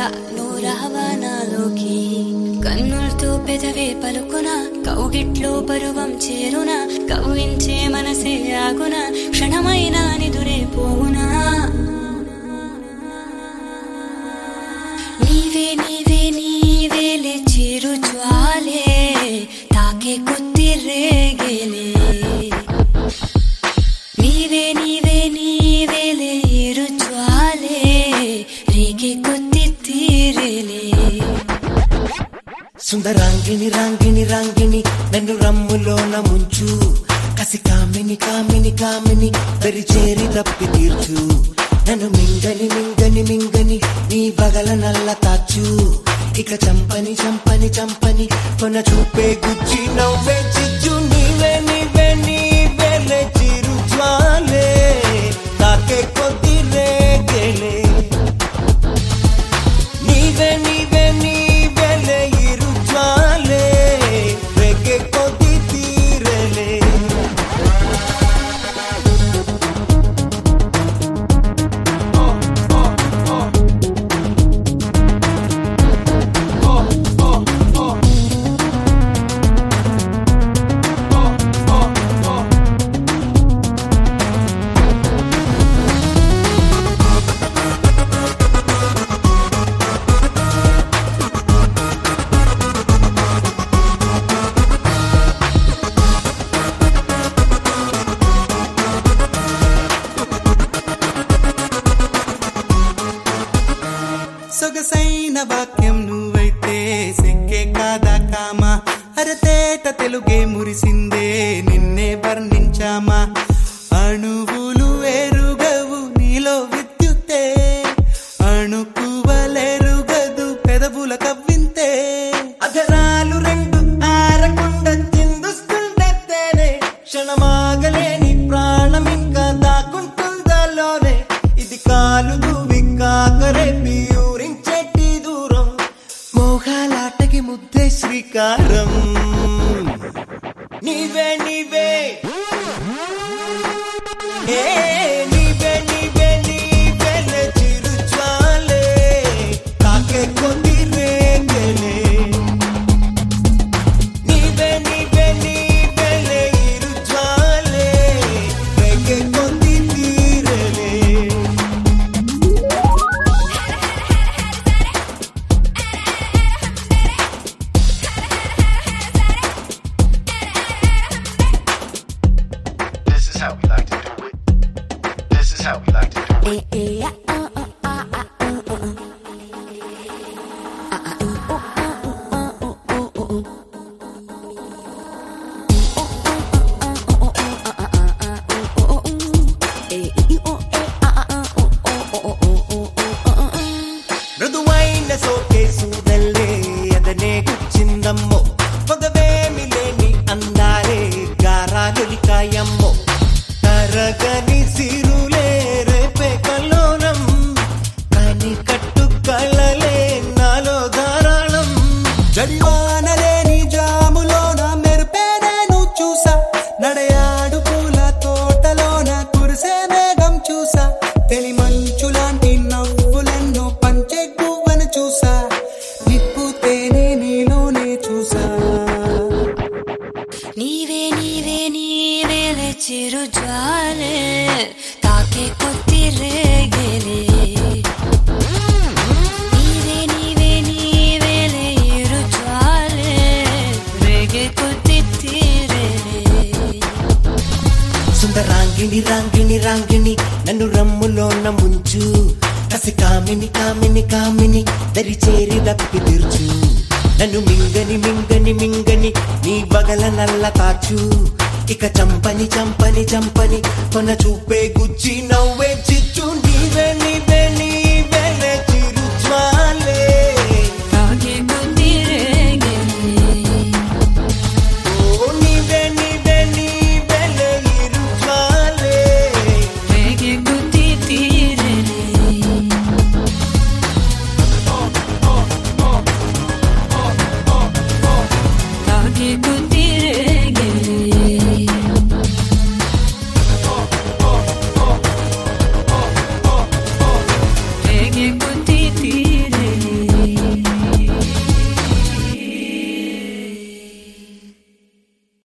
రా నువ్వు రావా నాలోకి కన్నులతో పెదవే పలుకున కౌగిట్లో పరువం చేరున కవ్వించే మనసే ఆగున క్షణమైనా నిదురే పోవునా నీవే నీవే నీవేలే చిరు జ్వాలే తాకే కొద్ది రేగేలే నీవే నీవే నీవేలే ఇరు జ్వాలే రేగే కొద్ది తీరేలే సుందరాంగిని రాంగిని రాంగిని నన్ను రమ్ములోన ముంచు కసి కామిని కామిని కామిని పెరిచేరి తప్పి తీర్చు నన్ను మింగని మింగని మింగని నీ బగల నల్ల తాచు ఇక చంపని చంపని చంపని కొన చూపే గుచ్చి నవ్వే చిచ్చు నీవే నీవే నీవేలే చిరు జ్వాలే తాకే కొద్ది రేగేలే నీవే నీవే నీవేలే ఇరు జ్వాలే రేగే కొద్ది తీరేలే సొగసైన వాక్యం నువ్వైతే సెక్కే కాదా కామా అరతేట తెలుగే మురిసిందే నిన్నే వర్ణించామా అణువులు ఎరుగవు నీలో విద్యుత్తే అణుకువలెరుగదు పెదవుల కవ్వింతే అధరాలు రెండు ఆరకుండా చిందుస్తుండేనే క్షణమాగలేని ప్రాణం ఇంకా దాక్కుంటుందలోనే ఇది కాలు దువి కాకరే ఊరించేటి దూరం మోహాలాటకి ముద్దే శ్రీకారం నీవే నీవే నీవే నీవే నీవేలే చిరు జ్వాలే తాకే కొద్ది రేగేలే నీవే నీవే నీవేలే ఇరు జ్వాలే రేగే కొద్ది తీరేలే This is how we like to do it. This is how we like to do it. మృదువైన సోకే సూదల్లే అదనే గుచ్చిందమ్మో పొగవేమి లేని అందాలే గారాలులికాయమ్మో తరగని సిరులే రేపే కల్లోనం కాని కట్టు కళ్ళలే నాలో ధారాళం జడివానలేని జాములోన మెరుపే నేను చూసా నడయాడు పూల తోటలోన కురిసే మేఘం చూసా తెలి మంచులాంటి నవ్వులెన్నో పంచే గువ్వను చూసా నిప్పుతేనే నీలోనే చూసా నీవే నీవే నీవేలే చిరు జ్వాలే తాకే కొద్ది రేగేలే నీవే నీవే నీవేలే ఇరు జ్వాలే రేగే కొద్ది తీరేలే సుందరాంగిని రాంగిని రాంగిని నన్ను రమ్ములోన ముంచు కసి కామిని కామిని కామిని దరిచేరి దప్పి తీర్చు నన్ను మింగని మింగని మింగని నీ బగల నల్ల తాచు ఇక చంపని చంపని చంపని కొన చూపే గుచ్చి నవ్వే చిచ్చు నీవే నీవే